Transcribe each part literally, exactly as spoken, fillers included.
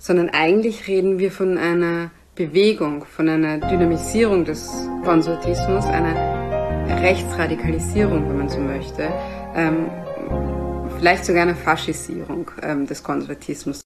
sondern eigentlich reden wir von einer Bewegung, von einer Dynamisierung des Konservatismus, einer Rechtsradikalisierung, wenn man so möchte, ähm, vielleicht sogar eine Faschisierung ähm, des Konservatismus.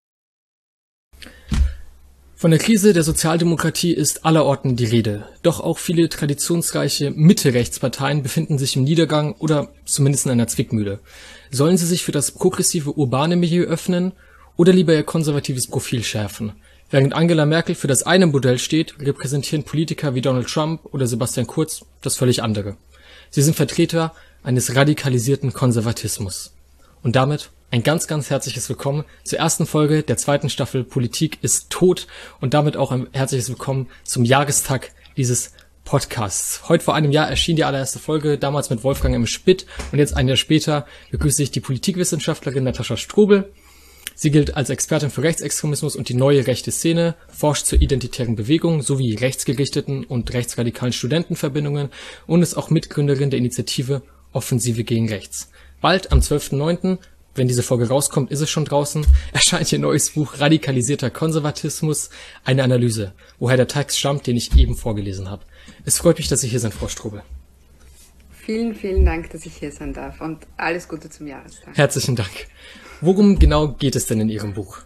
Von der Krise der Sozialdemokratie ist allerorten die Rede. Doch auch viele traditionsreiche Mitte-Rechtsparteien befinden sich im Niedergang oder zumindest in einer Zwickmühle. Sollen sie sich für das progressive urbane Milieu öffnen oder lieber ihr konservatives Profil schärfen? Während Angela Merkel für das eine Modell steht, repräsentieren Politiker wie Donald Trump oder Sebastian Kurz das völlig andere. Sie sind Vertreter eines radikalisierten Konservatismus. Und damit ein ganz, ganz herzliches Willkommen zur ersten Folge der zweiten Staffel Politik ist tot und damit auch ein herzliches Willkommen zum Jahrestag dieses Podcasts. Heute vor einem Jahr erschien die allererste Folge, damals mit Wolfgang M. Spitt, und jetzt ein Jahr später begrüße ich die Politikwissenschaftlerin Natascha Strobel. Sie gilt als Expertin für Rechtsextremismus und die neue rechte Szene, forscht zur identitären Bewegung sowie rechtsgerichteten und rechtsradikalen Studentenverbindungen und ist auch Mitgründerin der Initiative Offensive gegen Rechts. Bald, am zwölften neunten, wenn diese Folge rauskommt, ist es schon draußen, erscheint ihr neues Buch Radikalisierter Konservatismus, eine Analyse, woher der Text stammt, den ich eben vorgelesen habe. Es freut mich, dass Sie hier sind, Frau Strobel. Vielen, vielen Dank, dass ich hier sein darf und alles Gute zum Jahrestag. Herzlichen Dank. Worum genau geht es denn in Ihrem Buch?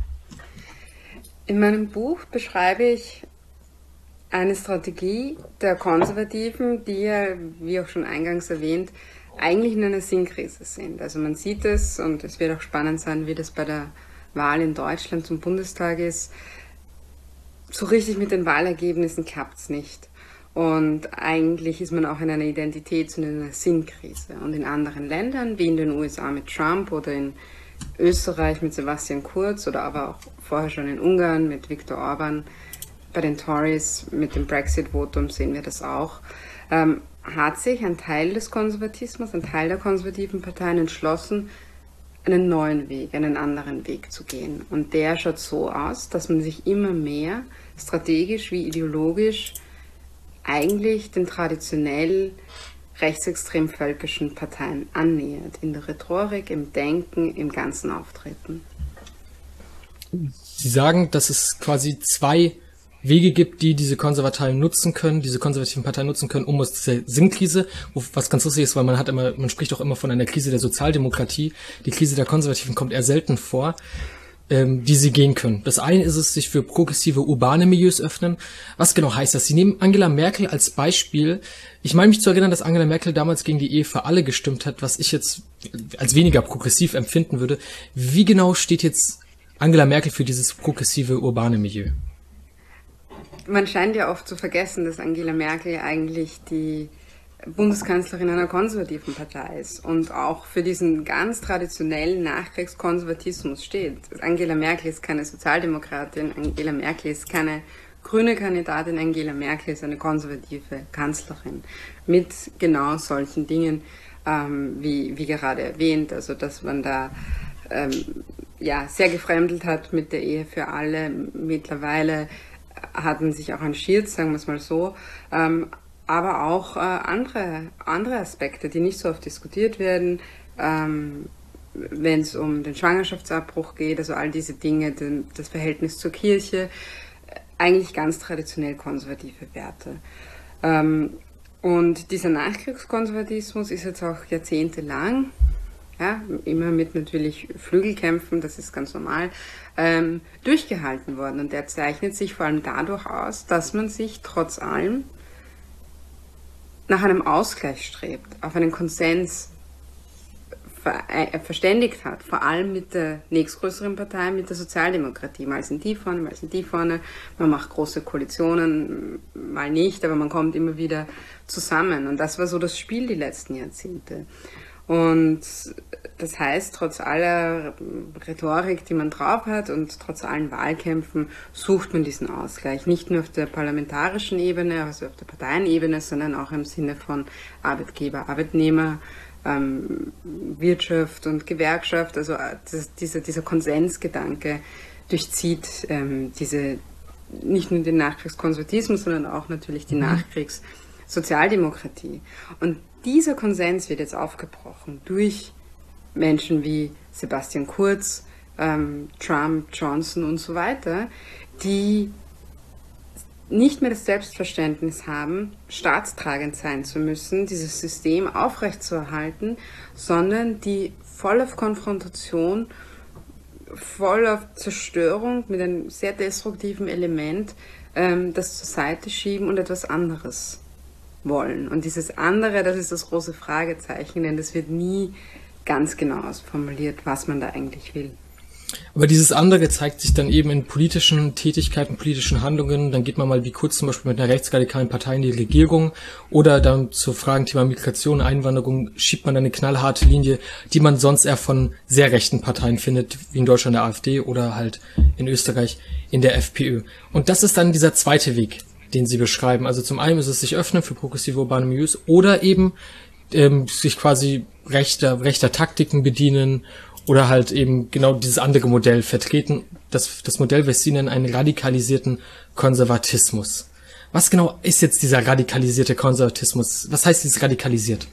In meinem Buch beschreibe ich eine Strategie der Konservativen, die ja, wie auch schon eingangs erwähnt, eigentlich in einer Sinnkrise sind. Also man sieht es, und es wird auch spannend sein, wie das bei der Wahl in Deutschland zum Bundestag ist. So richtig mit den Wahlergebnissen klappt es nicht. Und eigentlich ist man auch in einer Identitäts- und in einer Sinnkrise. Und in anderen Ländern, wie in den U S A mit Trump oder in Österreich mit Sebastian Kurz oder aber auch vorher schon in Ungarn mit Viktor Orban, bei den Tories mit dem Brexit-Votum sehen wir das auch, ähm, hat sich ein Teil des Konservatismus, ein Teil der konservativen Parteien entschlossen, einen neuen Weg, einen anderen Weg zu gehen. Und der schaut so aus, dass man sich immer mehr strategisch wie ideologisch eigentlich den traditionell rechtsextrem völkischen Parteien annähert. In der Rhetorik, im Denken, im ganzen Auftreten. Sie sagen, dass es quasi zwei Wege gibt, die diese Konservativen nutzen können, diese konservativen Parteien nutzen können, um aus dieser Sinnkrise, was ganz lustig ist, weil man hat immer, man spricht auch immer von einer Krise der Sozialdemokratie. Die Krise der Konservativen kommt eher selten vor, ähm, die sie gehen können. Das eine ist es, sich für progressive urbane Milieus öffnen. Was genau heißt das? Sie nehmen Angela Merkel als Beispiel. Ich meine mich zu erinnern, dass Angela Merkel damals gegen die Ehe für alle gestimmt hat, was ich jetzt als weniger progressiv empfinden würde. Wie genau steht jetzt Angela Merkel für dieses progressive urbane Milieu? Man scheint ja oft zu vergessen, dass Angela Merkel eigentlich die Bundeskanzlerin einer konservativen Partei ist und auch für diesen ganz traditionellen Nachkriegskonservatismus steht. Angela Merkel ist keine Sozialdemokratin, Angela Merkel ist keine grüne Kandidatin, Angela Merkel ist eine konservative Kanzlerin mit genau solchen Dingen, ähm, wie, wie gerade erwähnt, also dass man da ähm, ja, sehr gefremdelt hat mit der Ehe für alle. Mittlerweile hat man sich auch arrangiert, sagen wir es mal so, ähm, aber auch äh, andere, andere Aspekte, die nicht so oft diskutiert werden, ähm, wenn es um den Schwangerschaftsabbruch geht, also all diese Dinge, den, das Verhältnis zur Kirche, eigentlich ganz traditionell konservative Werte. Ähm, und dieser Nachkriegskonservatismus ist jetzt auch jahrzehntelang, ja, immer mit natürlich Flügelkämpfen, das ist ganz normal, ähm, durchgehalten worden. Und der zeichnet sich vor allem dadurch aus, dass man sich trotz allem nach einem Ausgleich strebt, auf einen Konsens ver äh, verständigt hat, vor allem mit der nächstgrößeren Partei, mit der Sozialdemokratie. Mal sind die vorne, mal sind die vorne, man macht große Koalitionen, mal nicht, aber man kommt immer wieder zusammen. Und das war so das Spiel die letzten Jahrzehnte. Und das heißt, trotz aller Rhetorik, die man drauf hat und trotz allen Wahlkämpfen, sucht man diesen Ausgleich. Nicht nur auf der parlamentarischen Ebene, also auf der Parteienebene, sondern auch im Sinne von Arbeitgeber, Arbeitnehmer, ähm, Wirtschaft und Gewerkschaft. Also das, dieser, dieser Konsensgedanke durchzieht ähm, diese, nicht nur den Nachkriegskonservatismus, sondern auch natürlich die Nachkriegssozialdemokratie. Und dieser Konsens wird jetzt aufgebrochen durch Menschen wie Sebastian Kurz, ähm, Trump, Johnson und so weiter, die nicht mehr das Selbstverständnis haben, staatstragend sein zu müssen, dieses System aufrechtzuerhalten, sondern die voll auf Konfrontation, voll auf Zerstörung mit einem sehr destruktiven Element ähm, das zur Seite schieben und etwas anderes wollen. Und dieses andere, das ist das große Fragezeichen, denn das wird nie ganz genau ausformuliert, was man da eigentlich will. Aber dieses andere zeigt sich dann eben in politischen Tätigkeiten, politischen Handlungen. Dann geht man mal wie kurz zum Beispiel mit einer rechtsradikalen Partei in die Regierung oder dann zu Fragen Thema Migration, Einwanderung schiebt man eine knallharte Linie, die man sonst eher von sehr rechten Parteien findet, wie in Deutschland der AfD oder halt in Österreich in der FPÖ. Und das ist dann dieser zweite Weg, den Sie beschreiben. Also zum einen ist es sich öffnen für progressive urbane Milieus oder eben ähm, sich quasi rechter, rechter Taktiken bedienen oder halt eben genau dieses andere Modell vertreten, das, das Modell, was Sie nennen, einen radikalisierten Konservatismus. Was genau ist jetzt dieser radikalisierte Konservatismus? Was heißt dieses radikalisiert?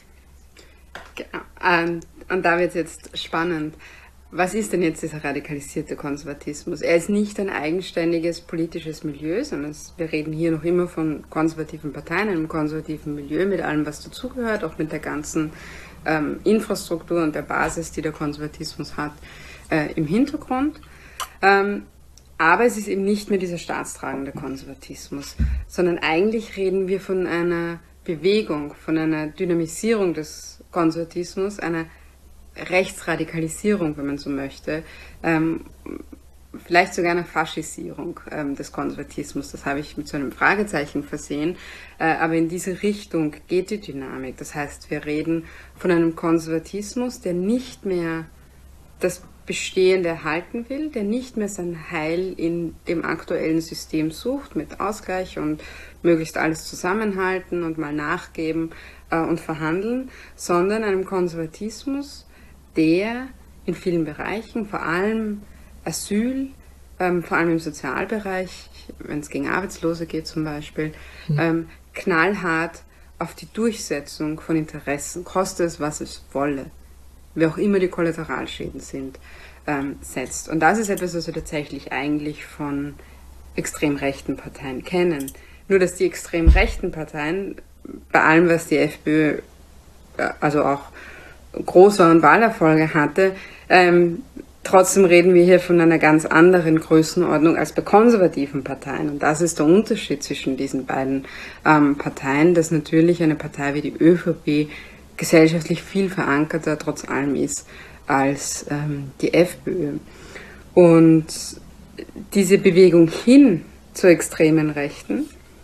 Genau. Ähm, und da wird es jetzt spannend. Was ist denn jetzt dieser radikalisierte Konservatismus? Er ist nicht ein eigenständiges politisches Milieu, sondern es, wir reden hier noch immer von konservativen Parteien, einem konservativen Milieu mit allem, was dazugehört, auch mit der ganzen ähm, Infrastruktur und der Basis, die der Konservatismus hat, äh, im Hintergrund. Ähm, aber es ist eben nicht mehr dieser staatstragende Konservatismus, sondern eigentlich reden wir von einer Bewegung, von einer Dynamisierung des Konservatismus, einer Rechtsradikalisierung, wenn man so möchte, ähm, vielleicht sogar eine Faschisierung ähm, des Konservatismus. Das habe ich mit so einem Fragezeichen versehen. Äh, aber in diese Richtung geht die Dynamik. Das heißt, wir reden von einem Konservatismus, der nicht mehr das Bestehende erhalten will, der nicht mehr sein Heil in dem aktuellen System sucht, mit Ausgleich und möglichst alles zusammenhalten und mal nachgeben äh, und verhandeln, sondern einem Konservatismus, der in vielen Bereichen, vor allem Asyl, ähm, vor allem im Sozialbereich, wenn es gegen Arbeitslose geht zum Beispiel, mhm. ähm, knallhart auf die Durchsetzung von Interessen, koste es, was es wolle, wie auch immer die Kollateralschäden sind, ähm, setzt. Und das ist etwas, was wir tatsächlich eigentlich von extrem rechten Parteien kennen. Nur, dass die extrem rechten Parteien, bei allem, was die FPÖ, also auch große und Wahlerfolge hatte, ähm, trotzdem reden wir hier von einer ganz anderen Größenordnung als bei konservativen Parteien. Und das ist der Unterschied zwischen diesen beiden ähm, Parteien, dass natürlich eine Partei wie die ÖVP gesellschaftlich viel verankerter trotz allem ist als ähm, die FPÖ. Und diese Bewegung hin zur extremen Rechten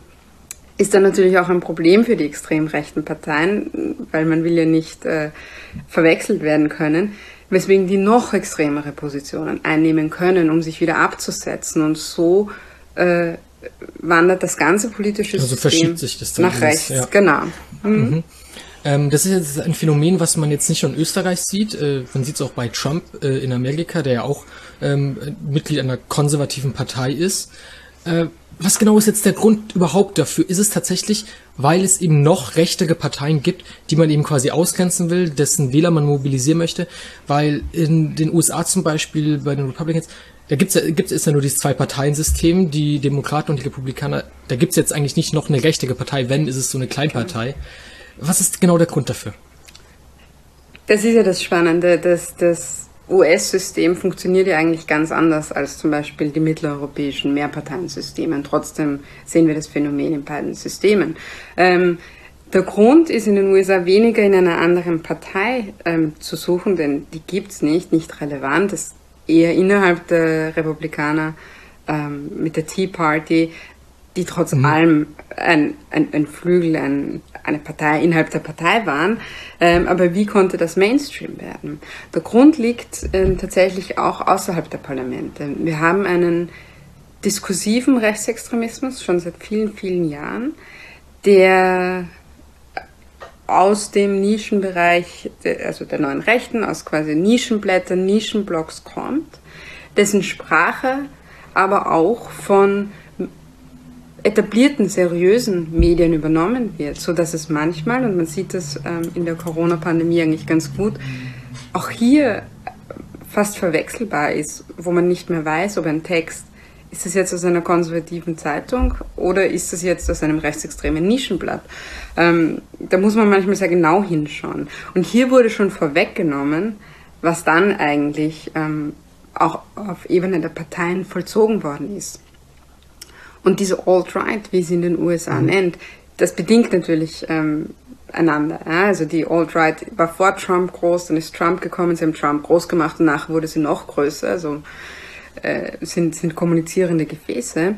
ist dann natürlich auch ein Problem für die extrem rechten Parteien, weil man will ja nicht äh, verwechselt werden können, weswegen die noch extremere Positionen einnehmen können, um sich wieder abzusetzen. Und so äh, wandert das ganze politische also System verschiebt sich das dann nach rechts. Ja. Genau. Mhm. Mhm. Ähm, das ist jetzt ein Phänomen, was man jetzt nicht nur in Österreich sieht. Äh, man sieht es auch bei Trump äh, in Amerika, der ja auch ähm, Mitglied einer konservativen Partei ist. Äh, Was genau ist jetzt der Grund überhaupt dafür? Ist es tatsächlich, weil es eben noch rechtere Parteien gibt, die man eben quasi ausgrenzen will, dessen Wähler man mobilisieren möchte? Weil in den U S A zum Beispiel bei den Republicans, da gibt's ja, gibt's ist ja nur dieses Zwei-Parteien-System, die Demokraten und die Republikaner. Da gibt's jetzt eigentlich nicht noch eine rechtere Partei, wenn, ist es so eine Kleinpartei. Was ist genau der Grund dafür? Das ist ja das Spannende, dass das U S-System funktioniert ja eigentlich ganz anders als zum Beispiel die mitteleuropäischen Mehrparteiensysteme. Trotzdem sehen wir das Phänomen in beiden Systemen. Ähm, der Grund ist in den U S A weniger in einer anderen Partei ähm, zu suchen, denn die gibt's nicht, nicht relevant. Das ist eher innerhalb der Republikaner ähm, mit der Tea Party, die trotz mhm. allem ein, ein, ein Flügel, ein, eine Partei innerhalb der Partei waren. Ähm, aber wie konnte das Mainstream werden? Der Grund liegt ähm, tatsächlich auch außerhalb der Parlamente. Wir haben einen diskursiven Rechtsextremismus schon seit vielen, vielen Jahren, der aus dem Nischenbereich, also der neuen Rechten, aus quasi Nischenblättern, Nischenblogs kommt, dessen Sprache aber auch von etablierten, seriösen Medien übernommen wird, so dass es manchmal, und man sieht das ähm, in der Corona-Pandemie eigentlich ganz gut, auch hier fast verwechselbar ist, wo man nicht mehr weiß, ob ein Text, ist das jetzt aus einer konservativen Zeitung oder ist das jetzt aus einem rechtsextremen Nischenblatt? Ähm, da muss man manchmal sehr genau hinschauen. Und hier wurde schon vorweggenommen, was dann eigentlich ähm, auch auf Ebene der Parteien vollzogen worden ist. Und diese Alt-Right, wie sie in den U S A mhm. nennt, das bedingt natürlich ähm, einander. Ja? Also die Alt-Right war vor Trump groß, dann ist Trump gekommen, sie haben Trump groß gemacht und nachher wurde sie noch größer. Also äh, sind, sind kommunizierende Gefäße.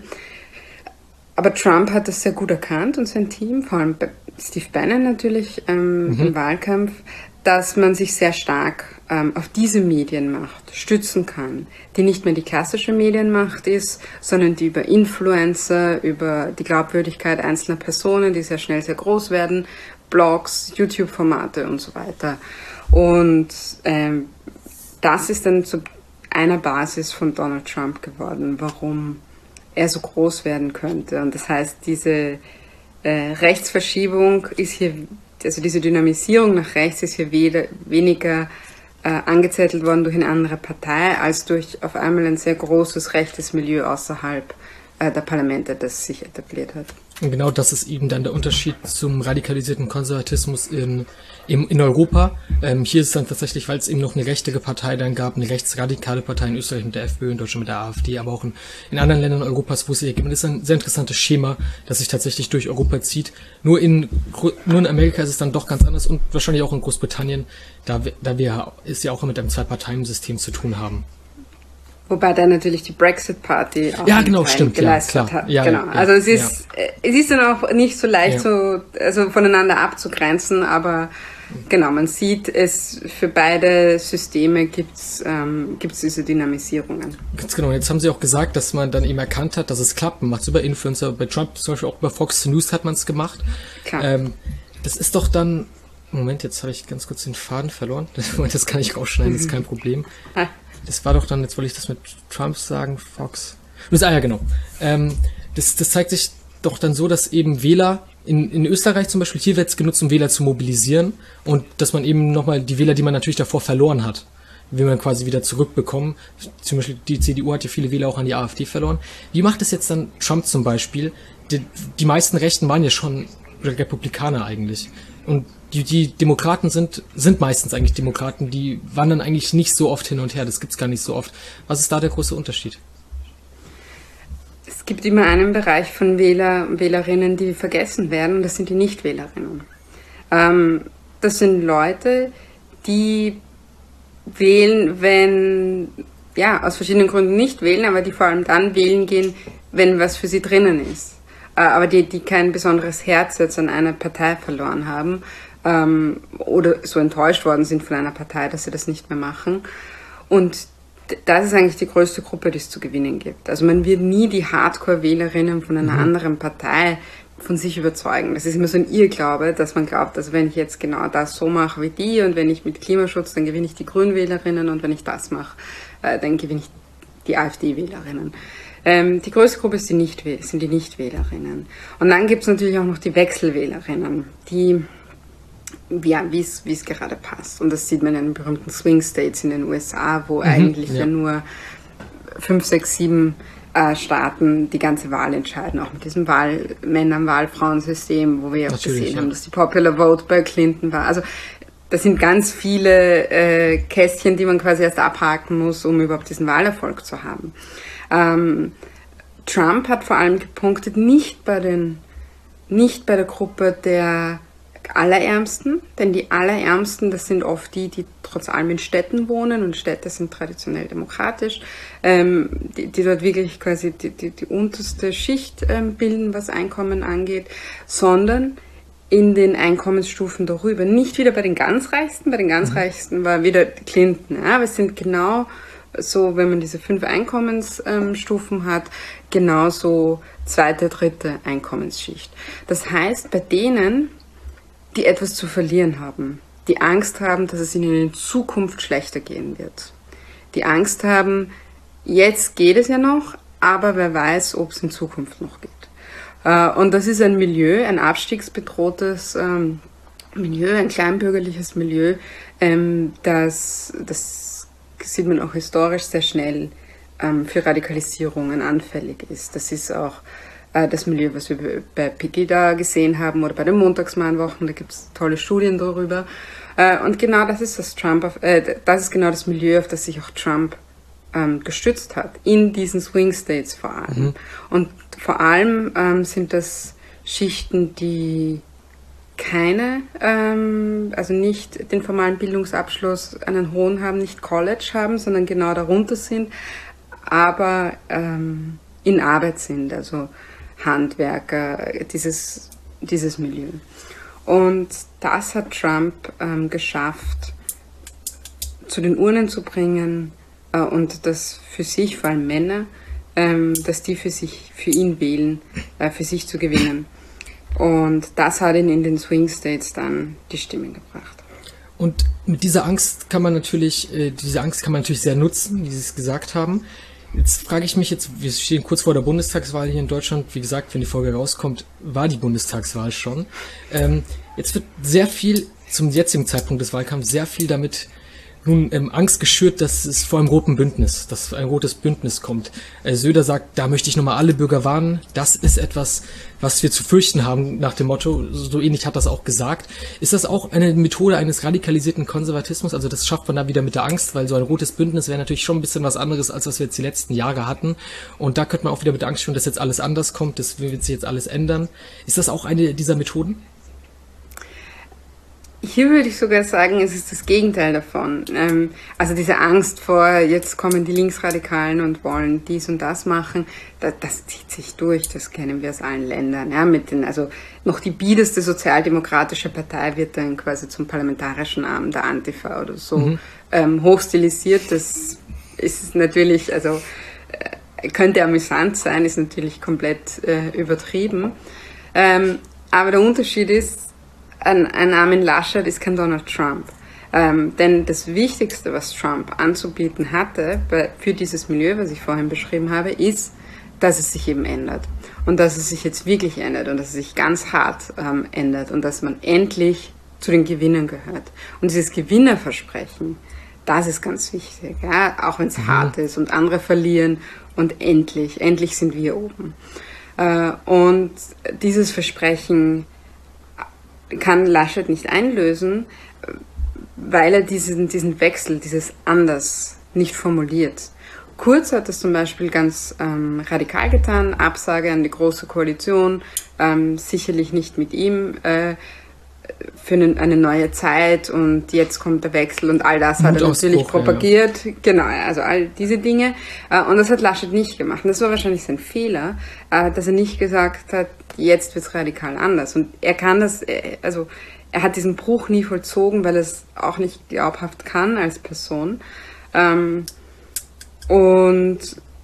Aber Trump hat das sehr gut erkannt und sein Team, vor allem Steve Bannon natürlich ähm, mhm. im Wahlkampf, dass man sich sehr stark ähm, auf diese Medienmacht stützen kann, die nicht mehr die klassische Medienmacht ist, sondern die über Influencer, über die Glaubwürdigkeit einzelner Personen, die sehr schnell sehr groß werden, Blogs, YouTube-Formate und so weiter. Und ähm, das ist dann zu einer Basis von Donald Trump geworden, warum er so groß werden könnte. Und das heißt, diese äh, Rechtsverschiebung ist hier, also diese Dynamisierung nach rechts ist hier weder, weniger äh, angezettelt worden durch eine andere Partei, als durch auf einmal ein sehr großes rechtes Milieu außerhalb äh, der Parlamente, das sich etabliert hat. Und genau das ist eben dann der Unterschied zum radikalisierten Konservatismus in, in, in Europa. Ähm, hier ist es dann tatsächlich, weil es eben noch eine rechtere Partei dann gab, eine rechtsradikale Partei in Österreich mit der FPÖ, in Deutschland mit der AfD, aber auch in, in anderen Ländern Europas, wo es sich ergibt. Und das ist ein sehr interessantes Schema, das sich tatsächlich durch Europa zieht. Nur in, nur in Amerika ist es dann doch ganz anders und wahrscheinlich auch in Großbritannien, da, da wir es ja auch mit einem Zwei-Parteien-System zu tun haben. Wobei da natürlich die Brexit-Party auch ja, genau, stimmt, geleistet ja, klar. hat. Ja, genau. Ja, also es ist, ja. es ist dann auch nicht so leicht, ja. so, also voneinander abzugrenzen, aber genau, man sieht es, für beide Systeme gibt's ähm, gibt's diese Dynamisierungen. Ganz genau, jetzt haben Sie auch gesagt, dass man dann eben erkannt hat, dass es klappt. Man macht es über Influencer, bei Trump zum Beispiel auch über Fox News hat man es gemacht. Klar. Ähm, das ist doch dann, Moment, jetzt habe ich ganz kurz den Faden verloren, das kann ich rausschneiden, das ist kein Problem. Das war doch dann, jetzt wollte ich das mit Trump sagen, Fox. Ah ja, genau. Ähm, das, das zeigt sich doch dann so, dass eben Wähler, in, in Österreich zum Beispiel, hier wird es genutzt, um Wähler zu mobilisieren und dass man eben nochmal die Wähler, die man natürlich davor verloren hat, will man quasi wieder zurückbekommen. Zum Beispiel die C D U hat ja viele Wähler auch an die AfD verloren. Wie macht es jetzt dann Trump zum Beispiel? Die, die meisten Rechten waren ja schon Republikaner eigentlich. Und die, die Demokraten sind, sind meistens eigentlich Demokraten, die wandern eigentlich nicht so oft hin und her, das gibt's gar nicht so oft. Was ist da der große Unterschied? Es gibt immer einen Bereich von Wähler und Wählerinnen, die vergessen werden, und das sind die Nichtwählerinnen. Ähm, das sind Leute, die wählen, wenn, ja, aus verschiedenen Gründen nicht wählen, aber die vor allem dann wählen gehen, wenn was für sie drinnen ist. Äh, aber die, die kein besonderes Herz jetzt an einer Partei verloren haben, ähm, oder so enttäuscht worden sind von einer Partei, dass sie das nicht mehr machen. Und das ist eigentlich die größte Gruppe, die es zu gewinnen gibt. Also man wird nie die Hardcore-Wählerinnen von einer mhm. anderen Partei von sich überzeugen. Das ist immer so ein Irrglaube, dass man glaubt, also wenn ich jetzt genau das so mache wie die und wenn ich mit Klimaschutz, dann gewinne ich die Grünwählerinnen und wenn ich das mache, äh, dann gewinne ich die AfD-Wählerinnen. Ähm, die größte Gruppe ist die Nicht sind die Nichtwählerinnen. Und dann gibt es natürlich auch noch die Wechselwählerinnen, die ja, wie es wie es gerade passt. Und das sieht man in den berühmten Swing States in den U S A, wo mhm, eigentlich ja. ja nur fünf, sechs, sieben äh, Staaten die ganze Wahl entscheiden, auch mit diesem Wahl Männer-Wahl-Frauen-System, wo wir ja auch gesehen ja. haben, dass die Popular Vote bei Clinton war. Also das sind ganz viele äh, Kästchen, die man quasi erst abhaken muss, um überhaupt diesen Wahlerfolg zu haben. Ähm, Trump hat vor allem gepunktet, nicht bei den, nicht bei der Gruppe der Allerärmsten, denn die Allerärmsten, das sind oft die, die trotz allem in Städten wohnen und Städte sind traditionell demokratisch, ähm, die, die dort wirklich quasi die, die, die unterste Schicht ähm, bilden, was Einkommen angeht, sondern in den Einkommensstufen darüber. Nicht wieder bei den ganz Reichsten, bei den ganz mhm. Reichsten war wieder Clinton, ja, aber es sind genau so, wenn man diese fünf Einkommensstufen ähm, hat, genauso zweite, dritte Einkommensschicht. Das heißt, bei denen, die etwas zu verlieren haben, die Angst haben, dass es ihnen in Zukunft schlechter gehen wird. Die Angst haben, jetzt geht es ja noch, aber wer weiß, ob es in Zukunft noch geht. Und das ist ein Milieu, ein abstiegsbedrohtes ähm, Milieu, ein kleinbürgerliches Milieu, ähm, das, das das sieht man auch historisch sehr schnell, ähm, für Radikalisierungen anfällig ist. Das ist auch äh, das Milieu, was wir bei Pegida gesehen haben oder bei den Montagsmahnwochen, da gibt es tolle Studien darüber. Äh, und genau das ist das Trump, auf, äh, das ist genau das Milieu, auf das sich auch Trump ähm, gestützt hat, in diesen Swing States vor allem. Mhm. Und vor allem ähm, sind das Schichten, die keine, ähm, also nicht den formalen Bildungsabschluss, einen hohen haben, nicht College haben, sondern genau darunter sind, aber ähm, in Arbeit sind, also Handwerker, dieses, dieses Milieu. Und das hat Trump ähm, geschafft, zu den Urnen zu bringen äh, und das für sich, vor allem Männer, ähm, dass die für sich, für ihn wählen, äh, für sich zu gewinnen. Und das hat ihn in den Swing States dann die Stimmen gebracht. Und mit dieser Angst kann man natürlich, äh, diese Angst kann man natürlich sehr nutzen, wie Sie es gesagt haben. Jetzt frage ich mich jetzt, wir stehen kurz vor der Bundestagswahl hier in Deutschland. Wie gesagt, wenn die Folge rauskommt, war die Bundestagswahl schon. Ähm, jetzt wird sehr viel, zum jetzigen Zeitpunkt des Wahlkampfs, sehr viel damit nun ähm, Angst geschürt, dass es vor einem roten Bündnis, dass ein rotes Bündnis kommt. Äh, Söder sagt, da möchte ich nochmal alle Bürger warnen. Das ist etwas, was wir zu fürchten haben, nach dem Motto, so ähnlich hat das auch gesagt. Ist das auch eine Methode eines radikalisierten Konservatismus? Also das schafft man da wieder mit der Angst, weil so ein rotes Bündnis wäre natürlich schon ein bisschen was anderes, als was wir jetzt die letzten Jahre hatten. Und da könnte man auch wieder mit der Angst schüren, dass jetzt alles anders kommt, das wird sich jetzt alles ändern. Ist das auch eine dieser Methoden? Hier würde ich sogar sagen, es ist das Gegenteil davon. Ähm, also diese Angst vor, jetzt kommen die Linksradikalen und wollen dies und das machen, das, das zieht sich durch, das kennen wir aus allen Ländern. Ja, mit den, also noch die biederste sozialdemokratische Partei wird dann quasi zum parlamentarischen Arm der Antifa oder so mhm. ähm, hochstilisiert. Das ist natürlich, also äh, könnte amüsant sein, ist natürlich komplett äh, übertrieben. Ähm, aber der Unterschied ist, Ein, ein Armin Laschet ist kein Donald Trump. Ähm, denn das Wichtigste, was Trump anzubieten hatte bei, für dieses Milieu, was ich vorhin beschrieben habe, ist, dass es sich eben ändert. Und dass es sich jetzt wirklich ändert und dass es sich ganz hart ähm, ändert und dass man endlich zu den Gewinnern gehört. Und dieses Gewinnerversprechen, das ist ganz wichtig, ja? Auch wenn es mhm. hart ist und andere verlieren und endlich, endlich sind wir oben. Äh, und dieses Versprechen kann Laschet nicht einlösen, weil er diesen, diesen Wechsel, dieses Anders nicht formuliert. Kurz hat das zum Beispiel ganz ähm, radikal getan, Absage an die Große Koalition, ähm, sicherlich nicht mit ihm, äh, für eine, eine neue Zeit und jetzt kommt der Wechsel und all das hat er natürlich propagiert. Ja. Genau, also all diese Dinge. Äh, und das hat Laschet nicht gemacht. Und das war wahrscheinlich sein Fehler, äh, dass er nicht gesagt hat, jetzt wird's radikal anders. Und er kann das, also er hat diesen Bruch nie vollzogen, weil er es auch nicht glaubhaft kann als Person. Ähm, und,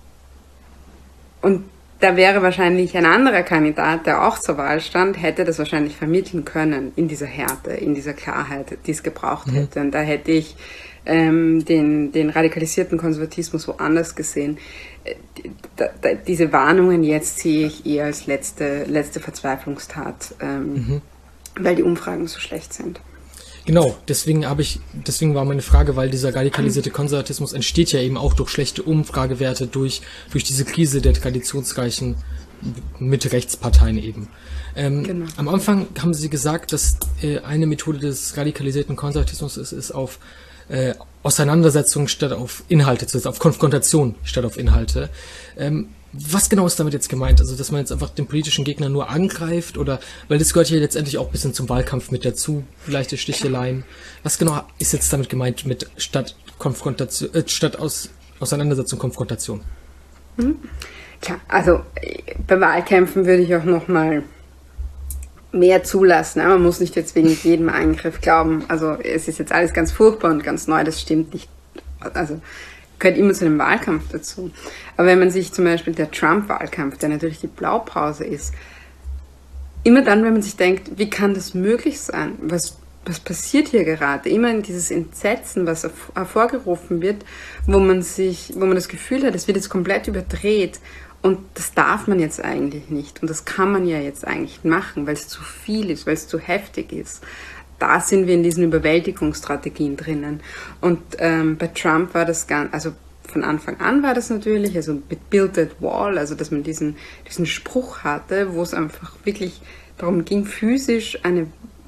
und da wäre wahrscheinlich ein anderer Kandidat, der auch zur Wahl stand, hätte das wahrscheinlich vermitteln können in dieser Härte, in dieser Klarheit, die es gebraucht mhm. hätte. Und da hätte ich ähm, den, den radikalisierten Konservatismus woanders gesehen. Da, da, diese Warnungen jetzt sehe ich eher als letzte, letzte Verzweiflungstat, ähm, mhm. weil die Umfragen so schlecht sind. Genau, deswegen habe ich, deswegen war meine Frage, weil dieser radikalisierte Konservatismus entsteht ja eben auch durch schlechte Umfragewerte, durch, durch diese Krise der traditionsreichen Mitte-Rechtsparteien eben. Ähm, genau. Am Anfang haben Sie gesagt, dass äh, eine Methode des radikalisierten Konservatismus ist, ist auf äh, Auseinandersetzung statt auf Inhalte, also auf Konfrontation statt auf Inhalte. Ähm, Was genau ist damit jetzt gemeint? Also, dass man jetzt einfach den politischen Gegner nur angreift oder, weil das gehört ja letztendlich auch ein bisschen zum Wahlkampf mit dazu, leichte Sticheleien. Was genau ist jetzt damit gemeint mit statt Konfrontation, äh, statt aus, Auseinandersetzung, Konfrontation? Mhm. Klar, also bei Wahlkämpfen würde ich auch nochmal mehr zulassen. Man muss nicht jetzt wegen jedem Eingriff glauben. Also, es ist jetzt alles ganz furchtbar und ganz neu, das stimmt nicht. Also, gehört immer zu einem Wahlkampf dazu. Aber wenn man sich zum Beispiel der Trump-Wahlkampf, der natürlich die Blaupause ist, immer dann, wenn man sich denkt, wie kann das möglich sein? Was, was passiert hier gerade? Immer in dieses Entsetzen, was hervorgerufen wird, wo man sich, wo man das Gefühl hat, es wird jetzt komplett überdreht. Und das darf man jetzt eigentlich nicht. Und das kann man ja jetzt eigentlich machen, weil es zu viel ist, weil es zu heftig ist. da sind wir in diesen Überwältigungsstrategien drinnen. Und ähm, bei Trump war das ganz, also von Anfang an war das natürlich, also mit Build That Wall, also dass man diesen, diesen Spruch hatte, wo es einfach wirklich darum ging, physisch eine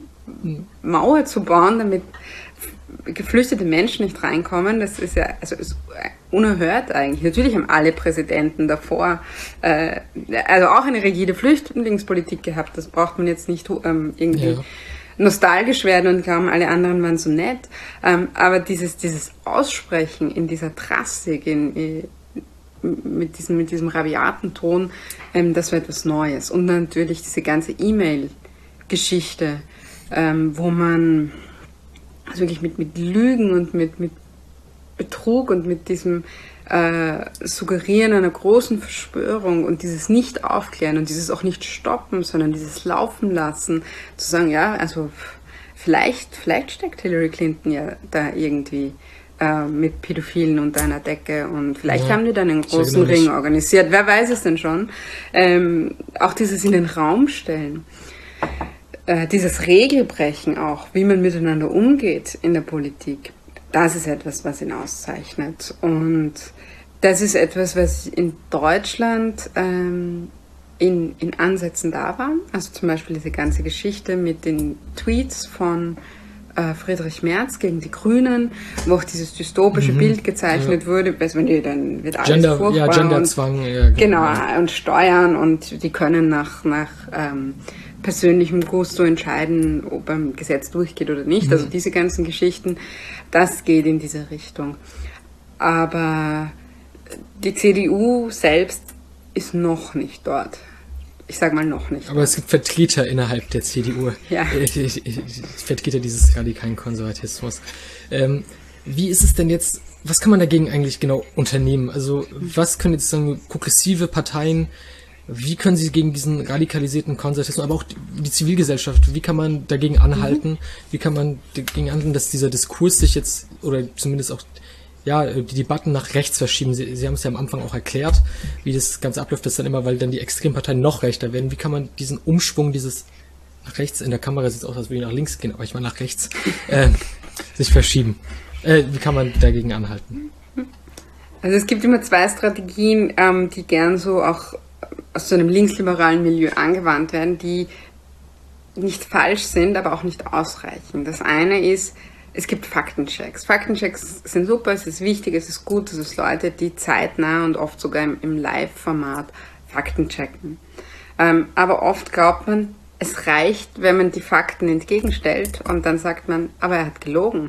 Mauer zu bauen, damit geflüchtete Menschen nicht reinkommen. Das ist ja also ist unerhört eigentlich. Natürlich haben alle Präsidenten davor äh, also auch eine rigide Flüchtlingspolitik gehabt. Das braucht man jetzt nicht ähm, irgendwie ja. nostalgisch werden und glauben, alle anderen waren so nett. Ähm, aber dieses, dieses Aussprechen in dieser Drastik, in, in, mit, diesem, mit diesem rabiaten Ton, ähm, das war etwas Neues. Und natürlich diese ganze E-Mail-Geschichte, ähm, wo man also wirklich mit, mit Lügen und mit, mit Betrug und mit diesem äh, Suggerieren einer großen Verschwörung und dieses Nicht-Aufklären und dieses auch nicht stoppen, sondern dieses Laufen lassen, zu sagen, ja, also vielleicht, vielleicht steckt Hillary Clinton ja da irgendwie äh, mit Pädophilen unter einer Decke und vielleicht ja, haben die dann einen großen Ring nicht. organisiert, wer weiß es denn schon. Ähm, auch dieses in den Raum stellen. Dieses Regelbrechen auch, wie man miteinander umgeht in der Politik, das ist etwas, was ihn auszeichnet. Und das ist etwas, was in Deutschland ähm, in, in Ansätzen da war. Also zum Beispiel diese ganze Geschichte mit den Tweets von äh, Friedrich Merz gegen die Grünen, wo auch dieses dystopische mhm, Bild gezeichnet ja. wurde. Also wenn die, dann wird alles Gender, furchtbar. Ja, Genderzwang. Und, ja, genau, genau, und Steuern und die können nach... nach ähm, persönlichem Gusto entscheiden, ob ein Gesetz durchgeht oder nicht. Mhm. Also diese ganzen Geschichten, das geht in diese Richtung. Aber die C D U selbst ist noch nicht dort. Ich sage mal noch nicht. Aber dort. Es gibt Vertreter innerhalb der C D U. Ja. Vertreter dieses radikalen Konservatismus. Ähm, wie ist es denn jetzt, was kann man dagegen eigentlich genau unternehmen? Also was können jetzt sagen progressive Parteien, wie können sie gegen diesen radikalisierten Konservatismus, aber auch die Zivilgesellschaft, wie kann man dagegen anhalten, mhm. wie kann man dagegen anhalten, dass dieser Diskurs sich jetzt, oder zumindest auch, ja, die Debatten nach rechts verschieben. Sie, sie haben es ja am Anfang auch erklärt, wie das Ganze abläuft, das dann immer, weil dann die Extremparteien noch rechter werden. Wie kann man diesen Umschwung, dieses nach rechts, in der Kamera sieht es aus, als würde ich nach links gehen, aber ich meine nach rechts, äh, sich verschieben? Äh, wie kann man dagegen anhalten? Also es gibt immer zwei Strategien, ähm, die gern so auch aus so einem linksliberalen Milieu angewandt werden, die nicht falsch sind, aber auch nicht ausreichen. Das eine ist, es gibt Faktenchecks. Faktenchecks sind super, es ist wichtig, es ist gut, dass es Leute, die zeitnah und oft sogar im, im Live-Format Fakten checken. Ähm, aber oft glaubt man, es reicht, wenn man die Fakten entgegenstellt und dann sagt man, aber er hat gelogen.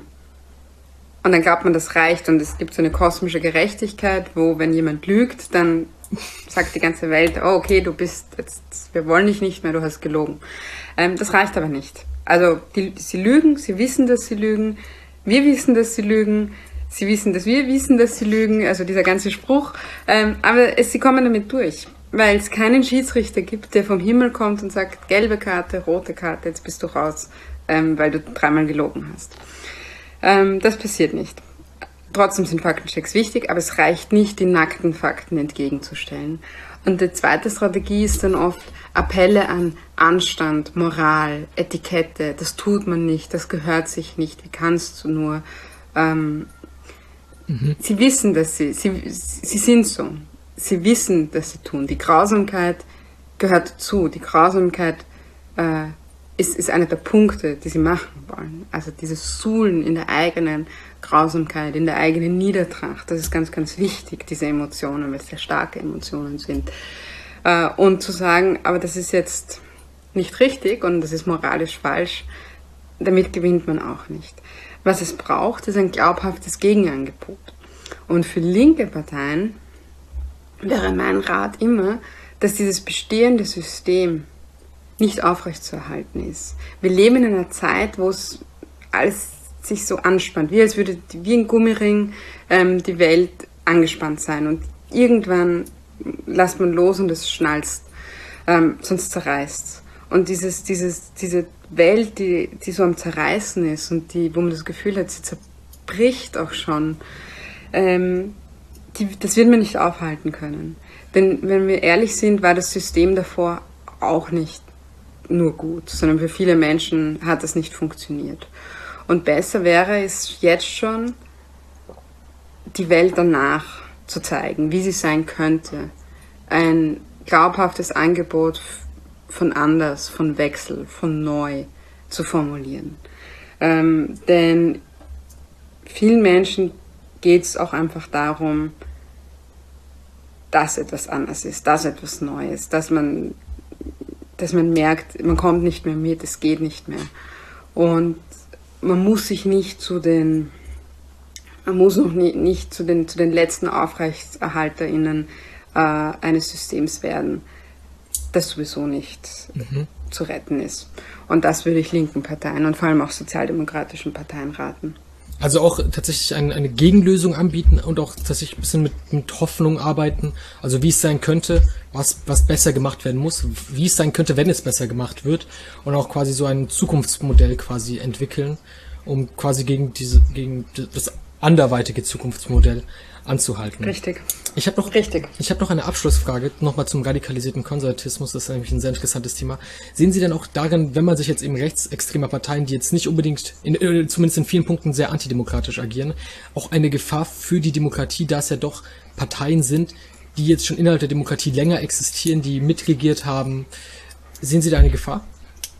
Und dann glaubt man, das reicht und es gibt so eine kosmische Gerechtigkeit, wo wenn jemand lügt, dann sagt die ganze Welt, oh okay, du bist jetzt, wir wollen dich nicht mehr, du hast gelogen. Ähm, das reicht aber nicht. Also die, sie lügen, sie wissen, dass sie lügen, wir wissen, dass sie lügen, sie wissen, dass wir wissen, dass sie lügen, also dieser ganze Spruch, ähm, aber es, sie kommen damit durch, weil es keinen Schiedsrichter gibt, der vom Himmel kommt und sagt, gelbe Karte, rote Karte, jetzt bist du raus, ähm, weil du dreimal gelogen hast. Ähm, das passiert nicht. Trotzdem sind Faktenchecks wichtig, aber es reicht nicht, die nackten Fakten entgegenzustellen. Und die zweite Strategie ist dann oft Appelle an Anstand, Moral, Etikette. Das tut man nicht, das gehört sich nicht. Wie kannst du nur? Ähm, mhm. Sie wissen, dass sie, sie, sie sind so. Sie wissen, dass sie tun. Die Grausamkeit gehört dazu. Die Grausamkeit äh, ist, ist einer der Punkte, die sie machen wollen. Also dieses Suhlen in der eigenen Grausamkeit, in der eigenen Niedertracht, das ist ganz, ganz wichtig, diese Emotionen, weil es sehr starke Emotionen sind. Äh, und zu sagen, aber das ist jetzt nicht richtig und das ist moralisch falsch, damit gewinnt man auch nicht. Was es braucht, ist ein glaubhaftes Gegenangebot. Und für linke Parteien wäre mein Rat immer, dass dieses bestehende System nicht aufrechtzuerhalten ist. Wir leben in einer Zeit, wo es alles sich so anspannt, wie als würde wie ein Gummiring ähm, die Welt angespannt sein und irgendwann lässt man los und es schnalzt, ähm, sonst zerreißt. Und dieses, dieses, diese Welt, die, die so am Zerreißen ist und die, wo man das Gefühl hat, sie zerbricht auch schon, ähm, die, das wird man nicht aufhalten können. Denn wenn wir ehrlich sind, war das System davor auch nicht nur gut, sondern für viele Menschen hat das nicht funktioniert. Und besser wäre es jetzt schon, die Welt danach zu zeigen, wie sie sein könnte. Ein glaubhaftes Angebot von anders, von Wechsel, von neu zu formulieren. Ähm, denn vielen Menschen geht es auch einfach darum, dass etwas anders ist, dass etwas Neues, dass man, dass man merkt, man kommt nicht mehr mit, es geht nicht mehr. Und man muss sich nicht zu den, man muss noch nie, nicht zu den, zu den letzten AufrechterhalterInnen äh, eines Systems werden, das sowieso nicht mhm. zu retten ist. Und das würde ich linken Parteien und vor allem auch sozialdemokratischen Parteien raten. Also auch tatsächlich eine, eine Gegenlösung anbieten und auch tatsächlich ein bisschen mit, mit Hoffnung arbeiten, also wie es sein könnte, was, was besser gemacht werden muss, wie es sein könnte, wenn es besser gemacht wird, und auch quasi so ein Zukunftsmodell quasi entwickeln, um quasi gegen diese, gegen das anderweitige Zukunftsmodell anzuhalten. Richtig. Ich habe noch, Richtig. Ich habe noch eine Abschlussfrage, nochmal zum radikalisierten Konservatismus, das ist nämlich ein sehr interessantes Thema. Sehen Sie denn auch darin, wenn man sich jetzt eben rechtsextremer Parteien, die jetzt nicht unbedingt, in, äh, zumindest in vielen Punkten sehr antidemokratisch agieren, auch eine Gefahr für die Demokratie, da es ja doch Parteien sind, die jetzt schon innerhalb der Demokratie länger existieren, die mitregiert haben? Sehen Sie da eine Gefahr?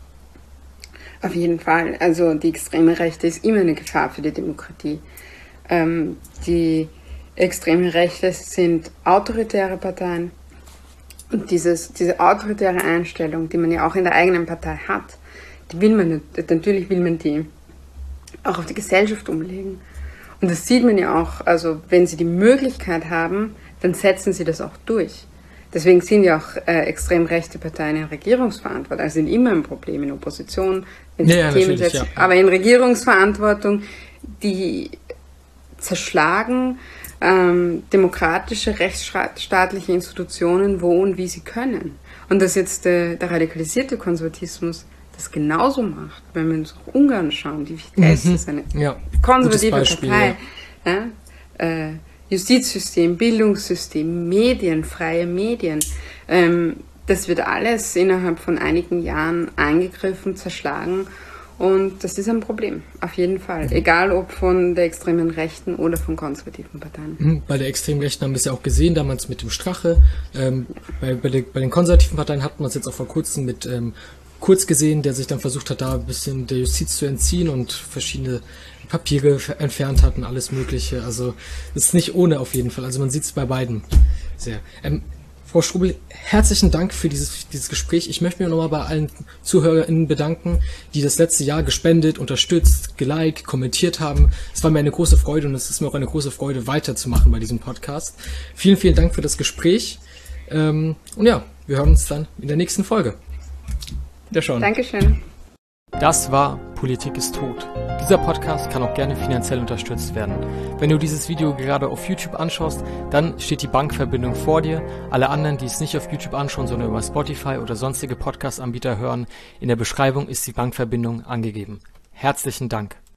Auf jeden Fall. Also die extreme Rechte ist immer eine Gefahr für die Demokratie. Ähm, die extreme Rechte sind autoritäre Parteien. Und dieses, diese autoritäre Einstellung, die man ja auch in der eigenen Partei hat, die will man, natürlich will man die auch auf die Gesellschaft umlegen. Und das sieht man ja auch, also wenn sie die Möglichkeit haben, dann setzen sie das auch durch. Deswegen sind ja auch äh, extrem rechte Parteien in Regierungsverantwortung, also sind immer ein Problem in Opposition, wenn sie ja, Themen setzen, ja. aber in Regierungsverantwortung, die zerschlagen ähm, demokratische, rechtsstaatliche Institutionen, wo und wie sie können. Und dass jetzt der, der radikalisierte Konservatismus das genauso macht, wenn wir uns auch Ungarn schauen, die Fidesz mhm. ist eine ja. konservative Beispiel, Partei. Ja. Ja, äh, Justizsystem, Bildungssystem, Medien, freie Medien. Ähm, das wird alles innerhalb von einigen Jahren eingegriffen, zerschlagen. Und das ist ein Problem, auf jeden Fall. Egal ob von der extremen Rechten oder von konservativen Parteien. Bei der extremen Rechten haben wir es ja auch gesehen, damals mit dem Strache. Ähm, bei, bei, der, bei den konservativen Parteien hat man es jetzt auch vor kurzem mit ähm, Kurz gesehen, der sich dann versucht hat, da ein bisschen der Justiz zu entziehen und verschiedene Papiere entfernt hat und alles Mögliche. Also es ist nicht ohne auf jeden Fall. Also man sieht es bei beiden sehr. Ähm, Frau Strubel, herzlichen Dank für dieses, dieses Gespräch. Ich möchte mich nochmal bei allen ZuhörerInnen bedanken, die das letzte Jahr gespendet, unterstützt, geliked, kommentiert haben. Es war mir eine große Freude und es ist mir auch eine große Freude, weiterzumachen bei diesem Podcast. Vielen, vielen Dank für das Gespräch. Ähm, und ja, wir hören uns dann in der nächsten Folge. Wiederschauen. Dankeschön. Das war Politik ist tot. Dieser Podcast kann auch gerne finanziell unterstützt werden. Wenn du dieses Video gerade auf YouTube anschaust, dann steht die Bankverbindung vor dir. Alle anderen, die es nicht auf YouTube anschauen, sondern über Spotify oder sonstige Podcast-Anbieter hören, in der Beschreibung ist die Bankverbindung angegeben. Herzlichen Dank.